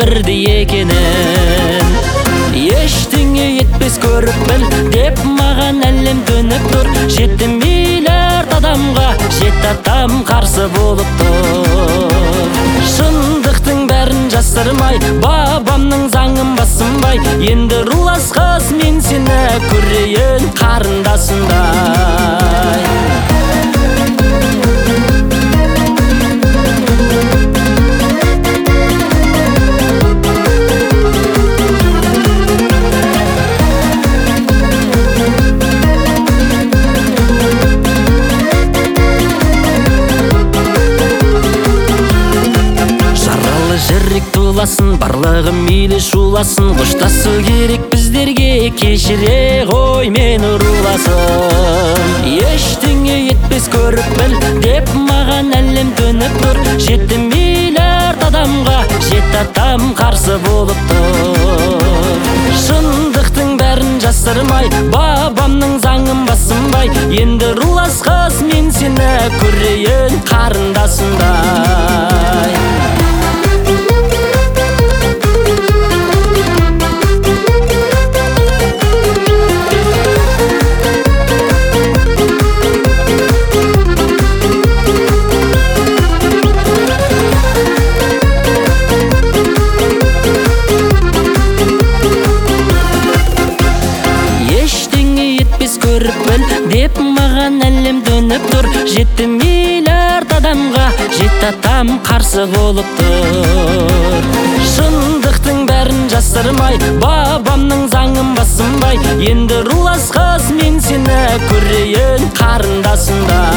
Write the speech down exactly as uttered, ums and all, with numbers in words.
бірдей екенін. Ештеңе етпес көріп біл деп маған әлем төніп тұр. Жеті миллиард адамға жеті атам қарсы болып тұр. Шындықтың бәрін жасырмай, бабамның заңын басынбай, енді рулас қыз мен сені көрейін қарындасындай. Жүрек туласын, барлығы мейлі шуласын, қоштасу керек біздерге, кешіре ғой мен руласын. Ештеңе етпес көріп біл деп маған әлем төніп тұр. Жеті миллиард адамға жеті атам қарсы болып тұр. Шындықтың бәрін жасырмай, бабамның заңын басынбай, енді рулас қыз мен сені көрейін қарындасындай. Көріп біл деп маған әлем төніп тұр. Жеті миллиард адамға жеті атам қарсы болып тұр. Шындықтың бәрін жасырмай, бабамның заңын басынбай, енді рулас қыз мен сені көрейін қарындасындай.